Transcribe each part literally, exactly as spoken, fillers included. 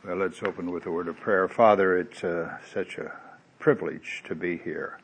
Well, let's open with a word of prayer. Father, it's uh, such a privilege to be here,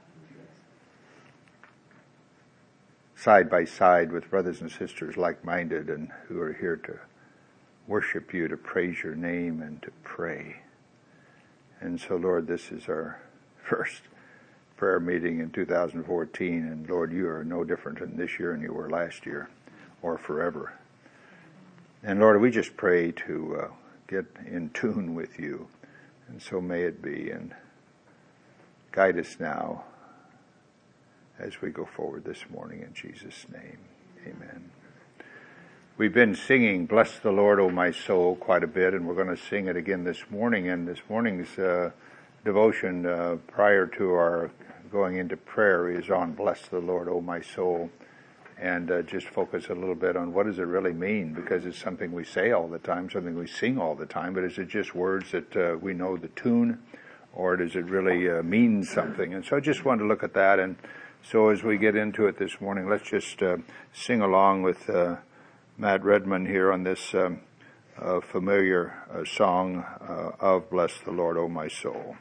side by side with brothers and sisters like-minded and who are here to worship you, to praise your name, and to pray. And so, Lord, this is our first prayer meeting in two thousand fourteen, and Lord, you are no different in this year than you were last year or forever. And Lord, we just pray to uh, get in tune with you, and so may it be, and guide us now as we go forward this morning in Jesus' name. Amen. We've been singing Bless the Lord, O my soul, quite a bit, and we're going to sing it again this morning. And this morning's uh, devotion uh, prior to our going into prayer is on Bless the Lord, O my soul, and uh, just focus a little bit on what does it really mean, because it's something we say all the time, something we sing all the time, but is it just words that uh, we know the tune, or does it really uh, mean something? And so I just wanted to look at that, and so as we get into it this morning, let's just uh, sing along with uh, Matt Redman here on this um, uh, familiar uh, song uh, of Bless the Lord, O my soul.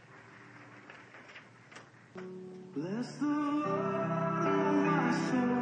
Bless the Lord, O my soul.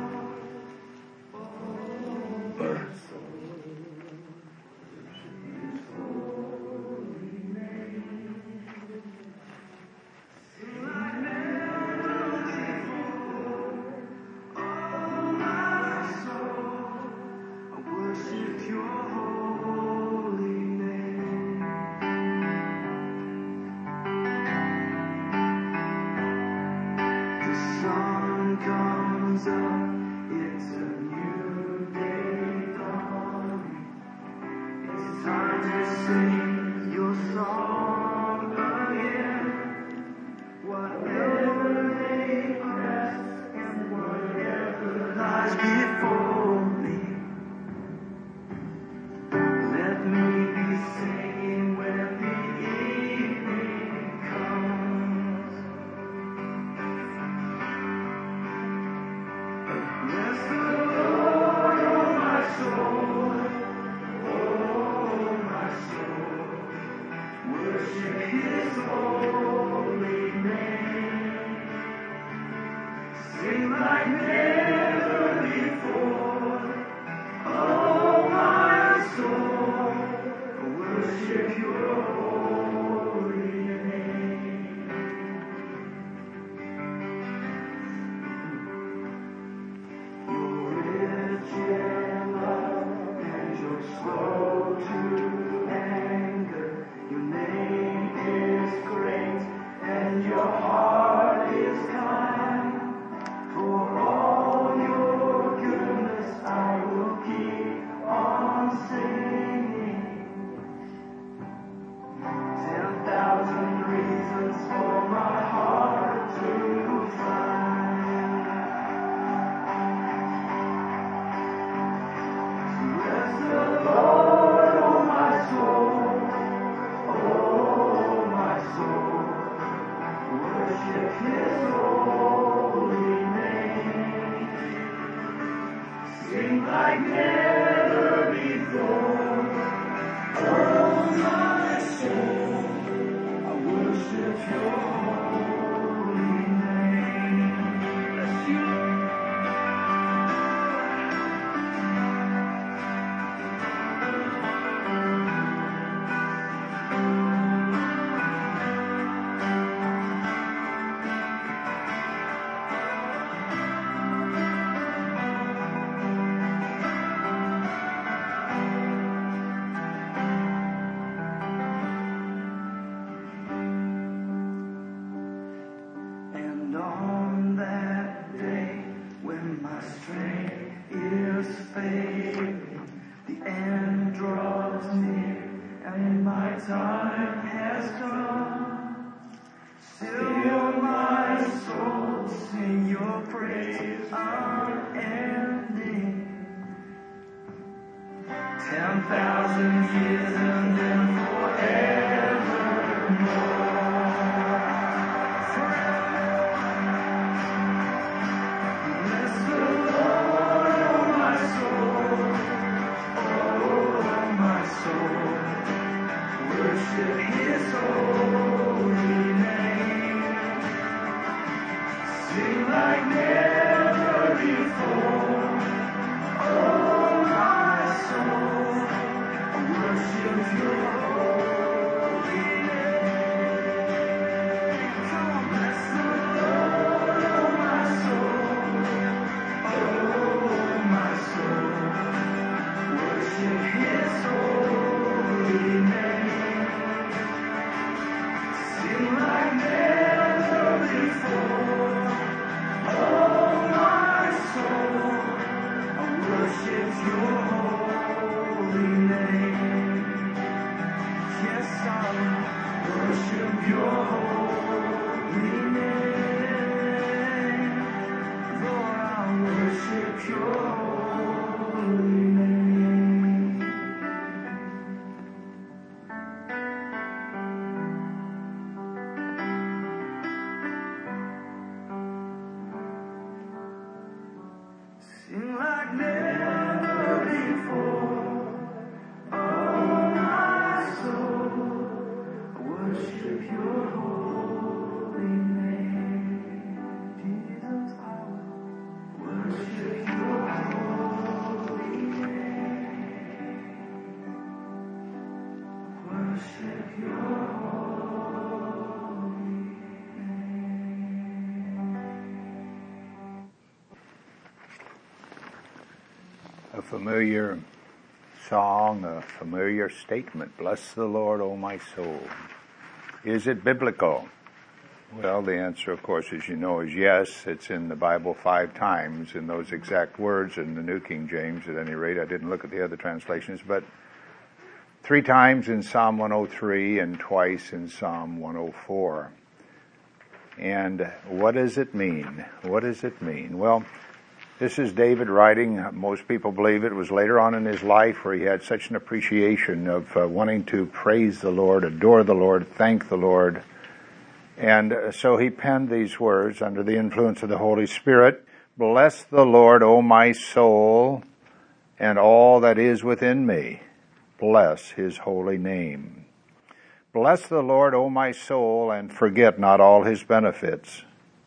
familiar song, a familiar statement. Bless the Lord, O my soul. Is it biblical? Well, the answer, of course, as you know, is yes. It's in the Bible five times in those exact words in the New King James, at any rate. I didn't look at the other translations, but three times in Psalm one oh three and twice in Psalm one oh four. And what does it mean? What does it mean? Well, this is David writing. Most people believe it was later on in his life where he had such an appreciation of uh, wanting to praise the Lord, adore the Lord, thank the Lord. And uh, so he penned these words under the influence of the Holy Spirit. Bless the Lord, O my soul, and all that is within me. Bless his holy name. Bless the Lord, O my soul, and forget not all his benefits.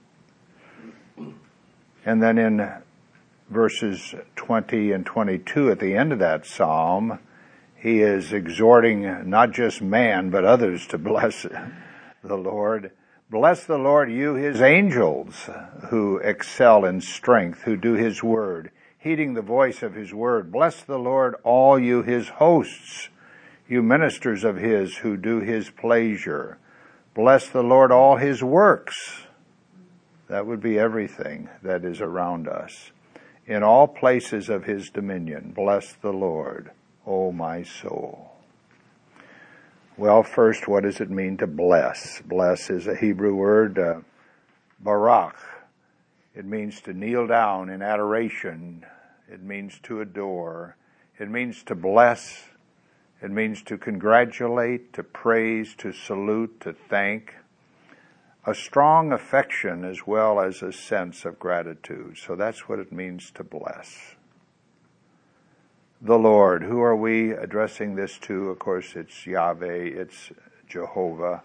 And then in verses twenty and twenty-two at the end of that psalm, he is exhorting not just man, but others to bless the Lord. Bless the Lord, you his angels, who excel in strength, who do his word, heeding the voice of his word. Bless the Lord, all you his hosts, you ministers of his who do his pleasure. Bless the Lord, all his works. That would be everything that is around us. In all places of his dominion, bless the Lord, O my soul. Well, first, what does it mean to bless? Bless is a Hebrew word, uh, barak. It means to kneel down in adoration. It means to adore. It means to bless. It means to congratulate, to praise, to salute, to thank. A strong affection as well as a sense of gratitude. So that's what it means to bless. The Lord. Who are we addressing this to? Of course, it's Yahweh. It's Jehovah.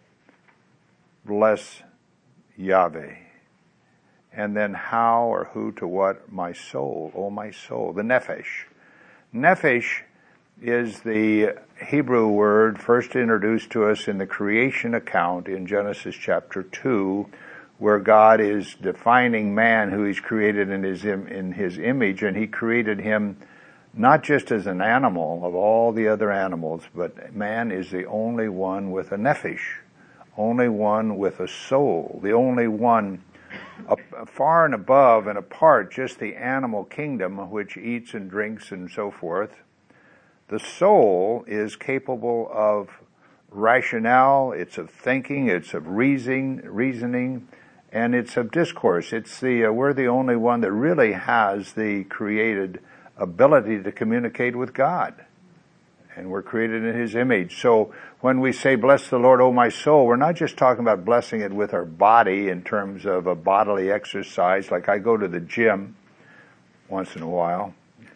Bless Yahweh. And then how or who to what? My soul. Oh, my soul. The nephesh. Nephesh is the Hebrew word first introduced to us in the creation account in Genesis chapter two, where God is defining man who he's created in his im- in his image, and he created him not just as an animal of all the other animals, but man is the only one with a nephesh, only one with a soul, the only one up, far and above and apart just the animal kingdom which eats and drinks and so forth. The soul is capable of rationale, it's of thinking, it's of reasoning, reasoning, and it's of discourse. It's the uh, we're the only one that really has the created ability to communicate with God. And we're created in his image. So when we say, bless the Lord, O my soul, we're not just talking about blessing it with our body in terms of a bodily exercise, like I go to the gym once in a while.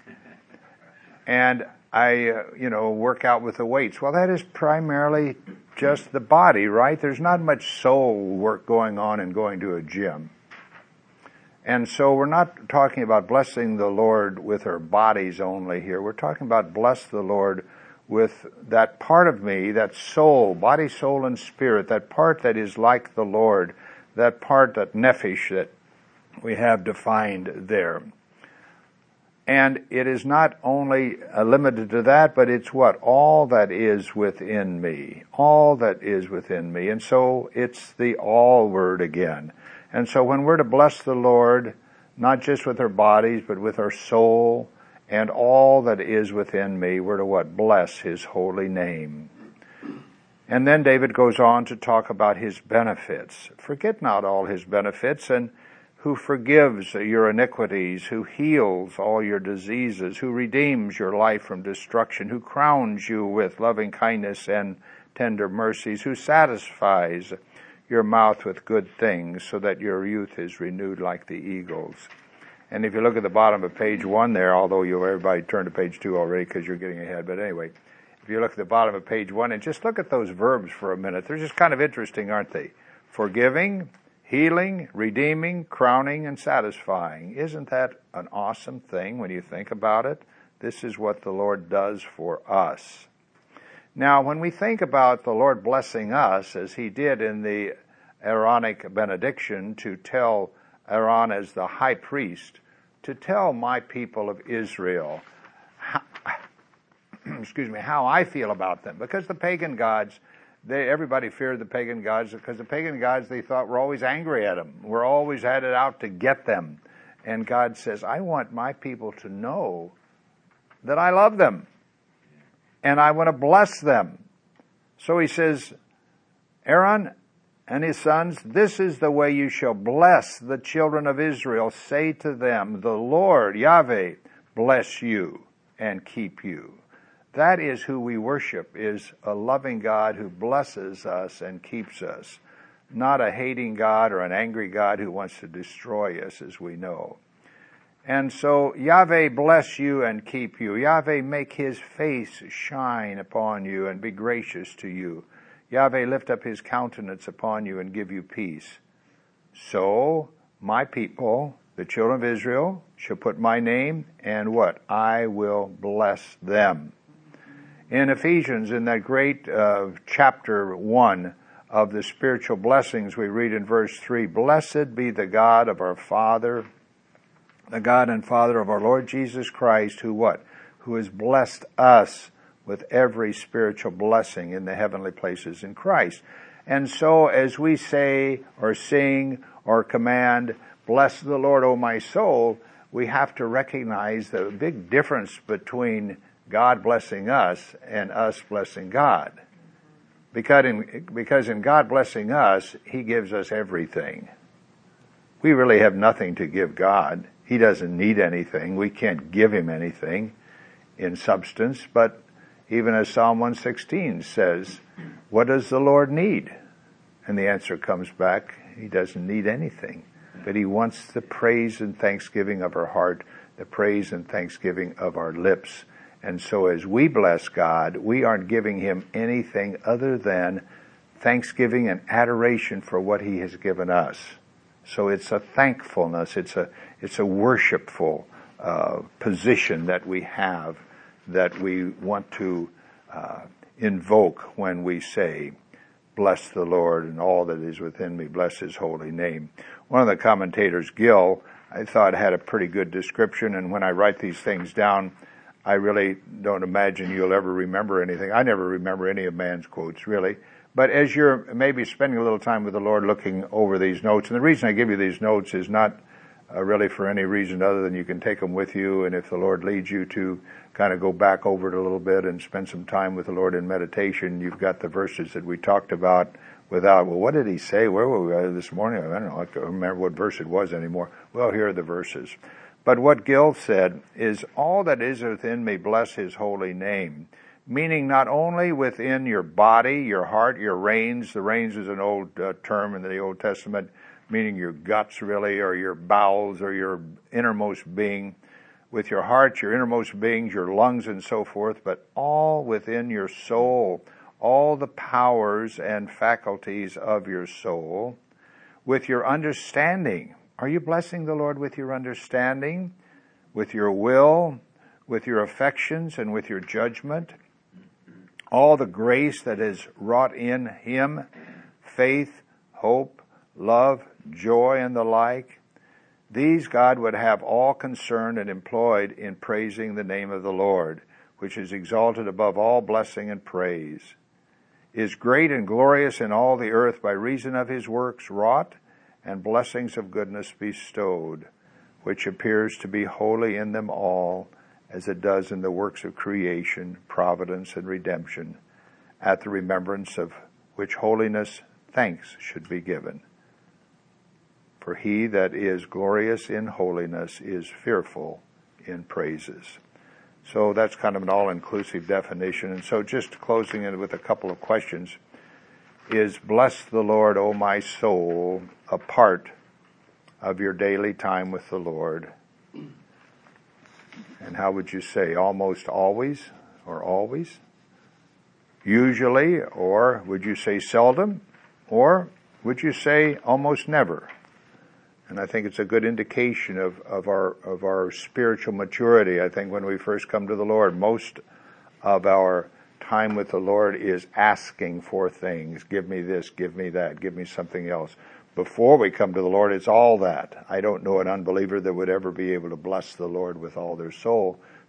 And I, uh, you know, work out with the weights. Well, that is primarily just the body, right? There's not much soul work going on in going to a gym. And so we're not talking about blessing the Lord with our bodies only here. We're talking about bless the Lord with that part of me, that soul, body, soul, and spirit, that part that is like the Lord, that part, that nephesh that we have defined there. And it is not only uh, limited to that, but it's what? All that is within me. All that is within me. And so it's the all word again. And so when we're to bless the Lord, not just with our bodies, but with our soul and all that is within me, we're to what? Bless his holy name. And then David goes on to talk about his benefits. Forget not all his benefits, and who forgives your iniquities, who heals all your diseases, who redeems your life from destruction, who crowns you with loving kindness and tender mercies, who satisfies your mouth with good things so that your youth is renewed like the eagles. And if you look at the bottom of page one there, although you everybody turned to page two already because you're getting ahead, but anyway, if you look at the bottom of page one and just look at those verbs for a minute, they're just kind of interesting, aren't they? Forgiving, healing, redeeming, crowning, and satisfying. Isn't that an awesome thing when you think about it? This is what the Lord does for us. Now, when we think about the Lord blessing us, as he did in the Aaronic benediction to tell Aaron as the high priest, to tell my people of Israel excuse me, how I feel about them. Because the pagan gods, they, everybody feared the pagan gods because the pagan gods, they thought, we're always angry at them. We're always at it out to get them. And God says, I want my people to know that I love them. And I want to bless them. So he says, Aaron and his sons, this is the way you shall bless the children of Israel. Say to them, the Lord, Yahweh, bless you and keep you. That is who we worship, is a loving God who blesses us and keeps us, not a hating God or an angry God who wants to destroy us, as we know. And so, Yahweh bless you and keep you. Yahweh make his face shine upon you and be gracious to you. Yahweh lift up his countenance upon you and give you peace. So, my people, the children of Israel, shall put my name, and what? I will bless them. In Ephesians, in that great uh, chapter one of the spiritual blessings, we read in verse three, Blessed be the God of our Father, the God and Father of our Lord Jesus Christ, who what? Who has blessed us with every spiritual blessing in the heavenly places in Christ. And so as we say or sing or command, bless the Lord, O my soul, we have to recognize the big difference between God blessing us and us blessing God. Because in, because in God blessing us, he gives us everything. We really have nothing to give God. He doesn't need anything. We can't give him anything in substance. But even as Psalm one sixteen says, what does the Lord need? And the answer comes back, he doesn't need anything. But he wants the praise and thanksgiving of our heart, the praise and thanksgiving of our lips. And so as we bless God, we aren't giving him anything other than thanksgiving and adoration for what he has given us. So it's a thankfulness, it's a it's a worshipful uh, position that we have, that we want to uh, invoke when we say, bless the Lord and all that is within me, bless his holy name. One of the commentators, Gill, I thought had a pretty good description, and when I write these things down, I really don't imagine you'll ever remember anything. I never remember any of man's quotes, really. But as you're maybe spending a little time with the Lord looking over these notes, and the reason I give you these notes is not uh, really for any reason other than you can take them with you, and if the Lord leads you to kind of go back over it a little bit and spend some time with the Lord in meditation, you've got the verses that we talked about without, well, what did he say? Where were we uh, this morning? I don't know. I can't remember what verse it was anymore. Well, here are the verses. But what Gill said is, all that is within me, bless his holy name. Meaning not only within your body, your heart, your reins. The reins is an old uh, term in the Old Testament, meaning your guts really, or your bowels, or your innermost being. With your heart, your innermost beings, your lungs and so forth, but all within your soul. All the powers and faculties of your soul. With your understanding. Are you blessing the Lord with your understanding, with your will, with your affections, and with your judgment? All the grace that is wrought in him, faith, hope, love, joy, and the like, these God would have all concerned and employed in praising the name of the Lord, which is exalted above all blessing and praise, is great and glorious in all the earth by reason of his works wrought, and blessings of goodness bestowed, which appears to be holy in them all, as it does in the works of creation, providence, and redemption, at the remembrance of which holiness thanks should be given. For he that is glorious in holiness is fearful in praises. So that's kind of an all-inclusive definition. And so just closing it with a couple of questions. Is bless the Lord, O my soul, a part of your daily time with the Lord? And how would you say? Almost always or always? Usually, or would you say seldom? Or would you say almost never? And I think it's a good indication of, of our of our spiritual maturity. I think when we first come to the Lord, most of our time with the Lord is asking for things. Give me this, give me that, give me something else. Before we come to the Lord, it's all that. I don't know an unbeliever that would ever be able to bless the Lord with all their soul.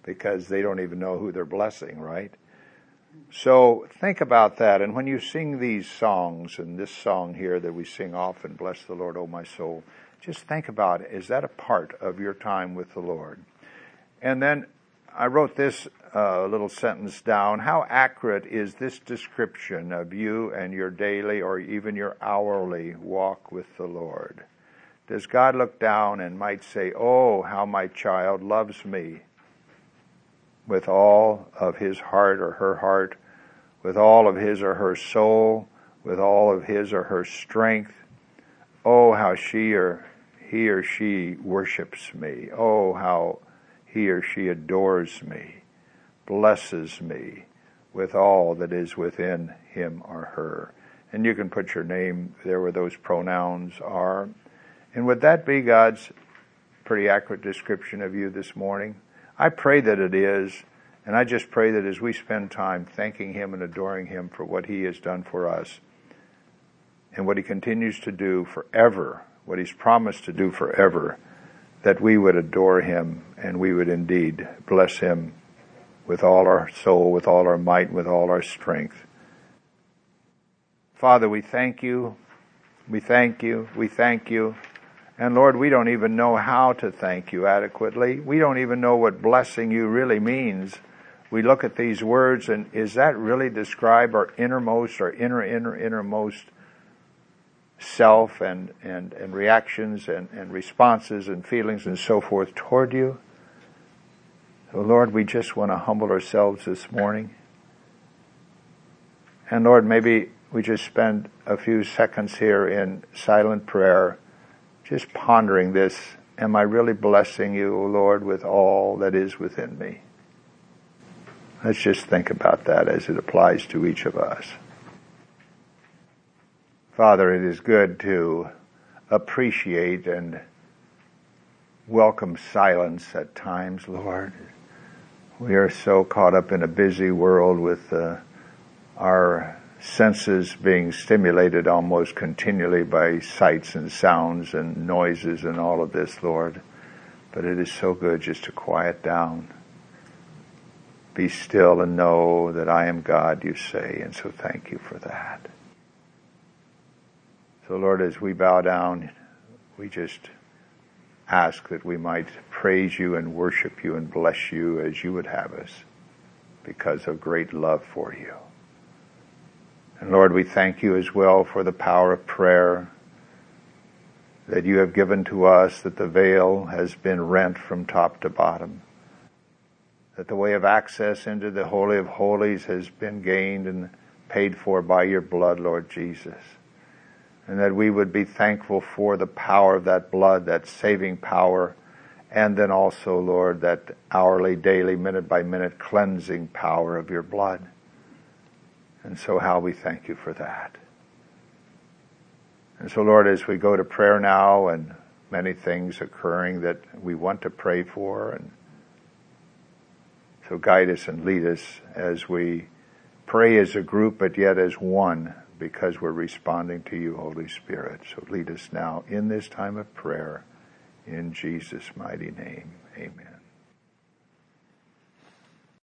because they don't even know who they're blessing, right? So think about that. And when you sing these songs, and this song here that we sing often, Bless the Lord, O my soul, just think about it. Is that a part of your time with the Lord? And then I wrote this uh, little sentence down. How accurate is this description of you and your daily or even your hourly walk with the Lord? Does God look down and might say, oh, how my child loves me with all of his heart or her heart, with all of his or her soul, with all of his or her strength? Oh, how she or he or she worships me. Oh, how he or she adores me, blesses me with all that is within him or her. And you can put your name there where those pronouns are. And would that be God's pretty accurate description of you this morning? I pray that it is, and I just pray that as we spend time thanking him and adoring him for what he has done for us and what he continues to do forever, what he's promised to do forever, that we would adore him and we would indeed bless him with all our soul, with all our might, with all our strength. Father, we thank you, we thank you, we thank you. And Lord, we don't even know how to thank you adequately. We don't even know what blessing you really means. We look at these words, and is that really describe our innermost, our inner, inner, innermost self and, and, and reactions and, and responses and feelings and so forth toward you? So Lord, we just want to humble ourselves this morning. And Lord, maybe we just spend a few seconds here in silent prayer, just pondering this. Am I really blessing you, O Lord, with all that is within me? Let's just think about that as it applies to each of us. Father, it is good to appreciate and welcome silence at times, Lord. We are so caught up in a busy world with uh, our senses being stimulated almost continually by sights and sounds and noises and all of this, Lord. But it is so good just to quiet down. Be still and know that I am God, you say, and so thank you for that. So Lord, as we bow down, we just ask that we might praise you and worship you and bless you as you would have us because of great love for you. And Lord, we thank you as well for the power of prayer that you have given to us, that the veil has been rent from top to bottom, that the way of access into the Holy of Holies has been gained and paid for by your blood, Lord Jesus. And that we would be thankful for the power of that blood, that saving power, and then also, Lord, that hourly, daily, minute by minute cleansing power of your blood. And so how we thank you for that. And so, Lord, as we go to prayer now and many things occurring that we want to pray for, and so guide us and lead us as we pray as a group but yet as one, because we're responding to you, Holy Spirit. So lead us now in this time of prayer in Jesus' mighty name. Amen.